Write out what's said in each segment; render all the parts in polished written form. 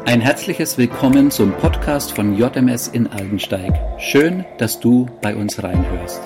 Ein herzliches Willkommen zum Podcast von JMS in Aldensteig. Schön, dass du bei uns reinhörst.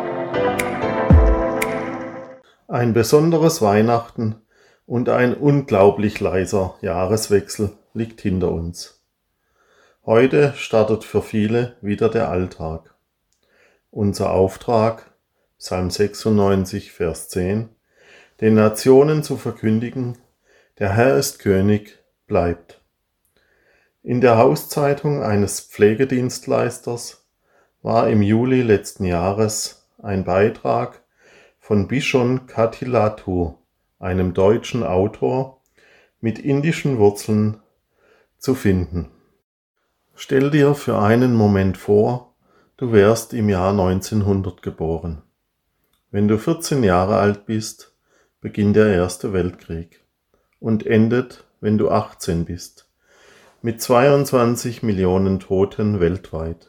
Ein besonderes Weihnachten und ein unglaublich leiser Jahreswechsel liegt hinter uns. Heute startet für viele wieder der Alltag. Unser Auftrag, Psalm 96, Vers 10, den Nationen zu verkündigen, der Herr ist König, bleibt. In der Hauszeitung eines Pflegedienstleisters war im Juli letzten Jahres ein Beitrag von Bishon Katilatu, einem deutschen Autor mit indischen Wurzeln, zu finden. Stell dir für einen Moment vor, du wärst im Jahr 1900 geboren. Wenn du 14 Jahre alt bist, beginnt der Erste Weltkrieg und endet, wenn du 18 bist, mit 22 Millionen Toten weltweit.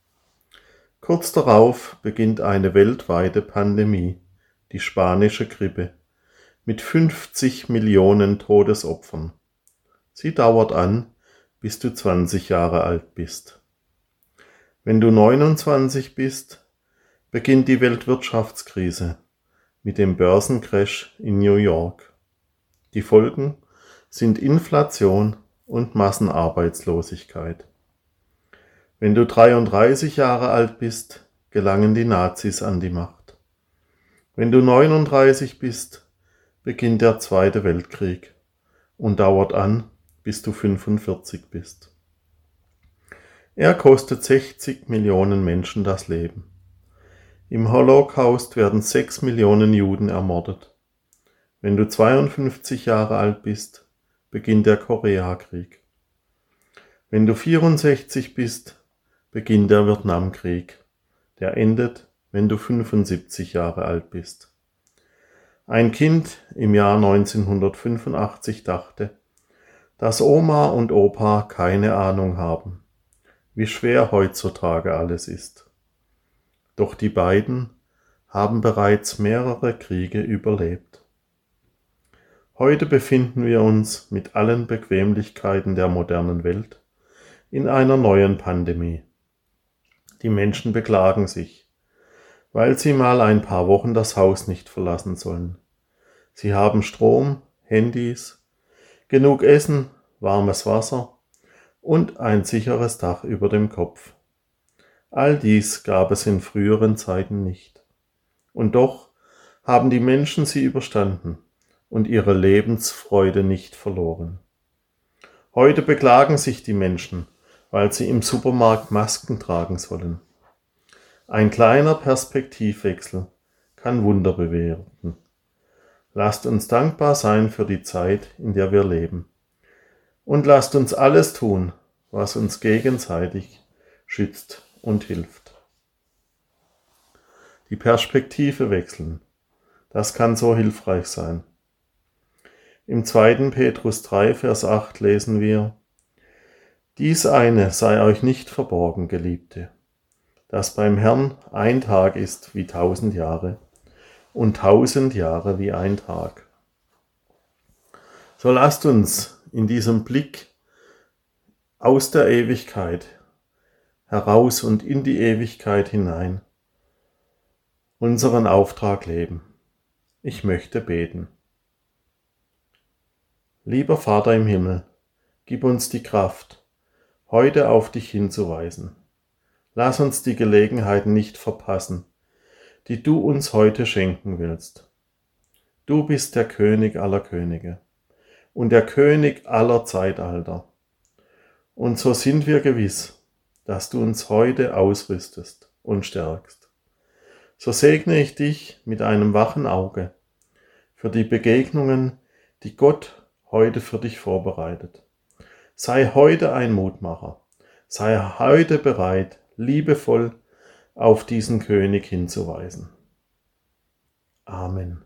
Kurz darauf beginnt eine weltweite Pandemie, die spanische Grippe, mit 50 Millionen Todesopfern. Sie dauert an, bis du 20 Jahre alt bist. Wenn du 29 bist, beginnt die Weltwirtschaftskrise mit dem Börsencrash in New York. Die Folgen sind Inflation und Massenarbeitslosigkeit. Wenn du 33 Jahre alt bist, gelangen die Nazis an die Macht. Wenn du 39 bist, beginnt der Zweite Weltkrieg und dauert an, bis du 45 bist. Er kostet 60 Millionen Menschen das Leben. Im Holocaust werden 6 Millionen Juden ermordet. Wenn du 52 Jahre alt bist, beginnt der Koreakrieg. Wenn du 64 bist, beginnt der Vietnamkrieg. Der endet, wenn du 75 Jahre alt bist. Ein Kind im Jahr 1985 dachte, dass Oma und Opa keine Ahnung haben, wie schwer heutzutage alles ist. Doch die beiden haben bereits mehrere Kriege überlebt. Heute befinden wir uns mit allen Bequemlichkeiten der modernen Welt in einer neuen Pandemie. Die Menschen beklagen sich, weil sie mal ein paar Wochen das Haus nicht verlassen sollen. Sie haben Strom, Handys, genug Essen, warmes Wasser und ein sicheres Dach über dem Kopf. All dies gab es in früheren Zeiten nicht. Und doch haben die Menschen sie überstanden und ihre Lebensfreude nicht verloren. Heute beklagen sich die Menschen, weil sie im Supermarkt Masken tragen sollen. Ein kleiner Perspektivwechsel kann Wunder bewirken. Lasst uns dankbar sein für die Zeit, in der wir leben. Und lasst uns alles tun, was uns gegenseitig schützt und hilft. Die Perspektive wechseln, das kann so hilfreich sein. Im 2. Petrus 3, Vers 8 lesen wir: Dies eine sei euch nicht verborgen, Geliebte, dass beim Herrn ein Tag ist wie 1000 Jahre und 1000 Jahre wie ein Tag. So lasst uns in diesem Blick aus der Ewigkeit heraus und in die Ewigkeit hinein unseren Auftrag leben. Ich möchte beten. Lieber Vater im Himmel, gib uns die Kraft, heute auf dich hinzuweisen. Lass uns die Gelegenheiten nicht verpassen, die du uns heute schenken willst. Du bist der König aller Könige und der König aller Zeitalter. Und so sind wir gewiss, dass du uns heute ausrüstest und stärkst. So segne ich dich mit einem wachen Auge für die Begegnungen, die Gott heute für dich vorbereitet. Sei heute ein Mutmacher. Sei heute bereit, liebevoll auf diesen König hinzuweisen. Amen.